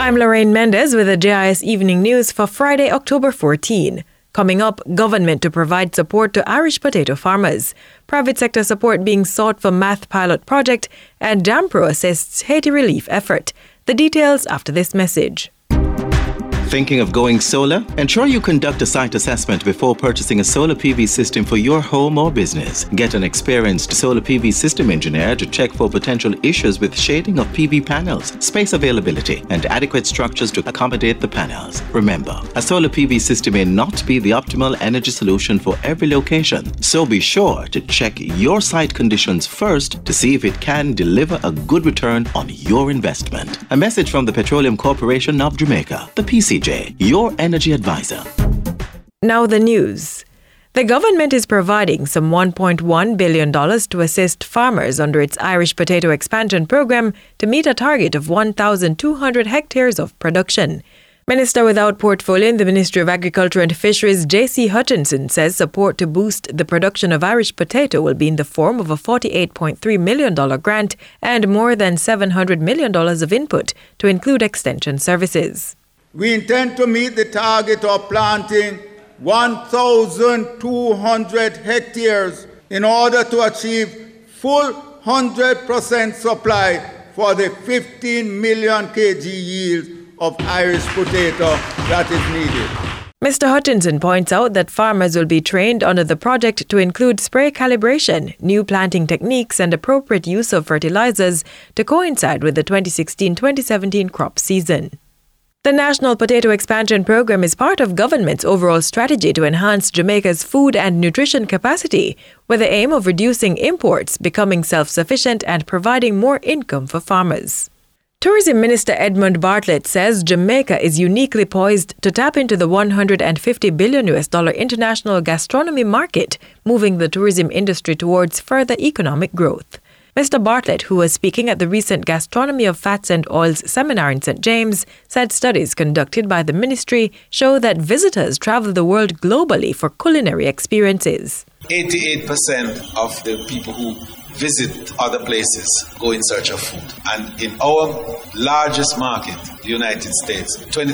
I'm Lorraine Mendez with the JIS Evening News for Friday, October 14. Coming up, government to provide support to Irish potato farmers. Private sector support being sought for math pilot project, and JAMPRO assists Haiti relief effort. The details after this message. Thinking of going solar? Ensure you conduct a site assessment before purchasing a solar PV system for your home or business. Get an experienced solar PV system engineer to check for potential issues with shading of PV panels, space availability, and adequate structures to accommodate the panels. Remember, a solar PV system may not be the optimal energy solution for every location, so be sure to check your site conditions first to see if it can deliver a good return on your investment. A message from the Petroleum Corporation of Jamaica, the PCJ, your energy advisor. Now the news. The government is providing some $1.1 billion to assist farmers under its Irish Potato Expansion Program to meet a target of 1,200 hectares of production. Minister without portfolio in the Ministry of Agriculture and Fisheries, J.C. Hutchinson, says support to boost the production of Irish potato will be in the form of a $48.3 million grant and more than $700 million of input to include extension services. We intend to meet the target of planting 1,200 hectares in order to achieve full 100% supply for the 15 million kg yield of Irish potato that is needed. Mr. Hutchinson points out that farmers will be trained under the project to include spray calibration, new planting techniques, and appropriate use of fertilizers to coincide with the 2016-2017 crop season. The National Potato Expansion Program is part of government's overall strategy to enhance Jamaica's food and nutrition capacity, with the aim of reducing imports, becoming self-sufficient, and providing more income for farmers. Tourism Minister Edmund Bartlett says Jamaica is uniquely poised to tap into the $150 billion international gastronomy market, moving the tourism industry towards further economic growth. Mr. Bartlett, who was speaking at the recent Gastronomy of Fats and Oils seminar in St. James, said studies conducted by the ministry show that visitors travel the world globally for culinary experiences. 88% of the people who visit other places go in search of food. And in our largest market, the United States,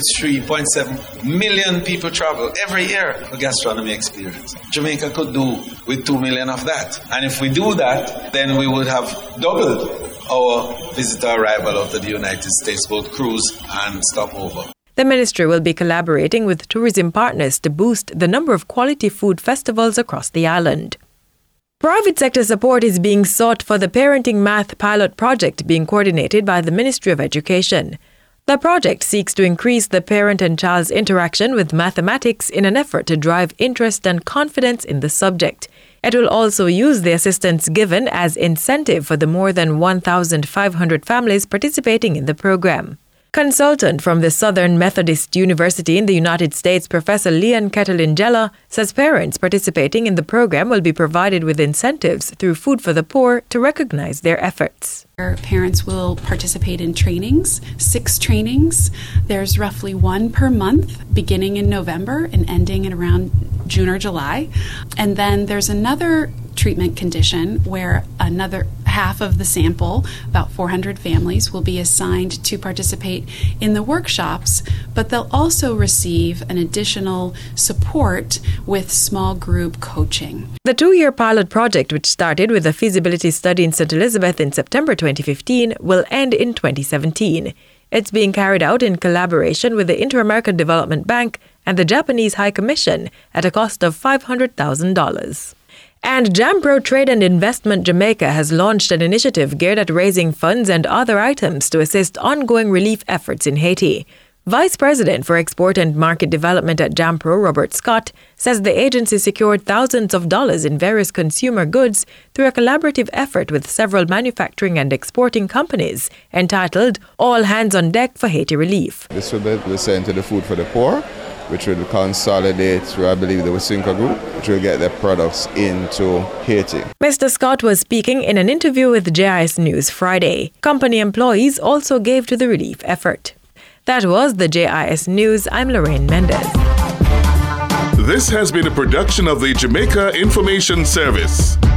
23.7 million people travel every year for gastronomy experience. Jamaica could do with 2 million of that. And if we do that, then we would have doubled our visitor arrival out of the United States, both cruise and stopover. The ministry will be collaborating with tourism partners to boost the number of quality food festivals across the island. Private sector support is being sought for the Parenting Math pilot project being coordinated by the Ministry of Education. The project seeks to increase the parent and child's interaction with mathematics in an effort to drive interest and confidence in the subject. It will also use the assistance given as incentive for the more than 1,500 families participating in the program. Consultant from the Southern Methodist University in the United States, Professor Leon Ketelingella, says parents participating in the program will be provided with incentives through Food for the Poor to recognize their efforts. Our parents will participate in trainings, 6 trainings. There's roughly 1 per month, beginning in November and ending in around June or July. And then there's another treatment condition where another half of the sample, about 400 families, will be assigned to participate in the workshops, but they'll also receive an additional support with small group coaching. The 2-year pilot project, which started with a feasibility study in St. Elizabeth in September 2015, will end in 2017. It's being carried out in collaboration with the Inter-American Development Bank and the Japanese High Commission at a cost of $500,000. And JAMPRO Trade and Investment Jamaica has launched an initiative geared at raising funds and other items to assist ongoing relief efforts in Haiti. Vice President for Export and Market Development at JAMPRO, Robert Scott, says the agency secured thousands of dollars in various consumer goods through a collaborative effort with several manufacturing and exporting companies entitled All Hands on Deck for Haiti Relief. This will be sent to the Food for the Poor, which will consolidate through, I believe, the Wasinka Group, which will get their products into Haiti. Mr. Scott was speaking in an interview with JIS News Friday. Company employees also gave to the relief effort. That was the JIS News. I'm Lorraine Mendez. This has been a production of the Jamaica Information Service.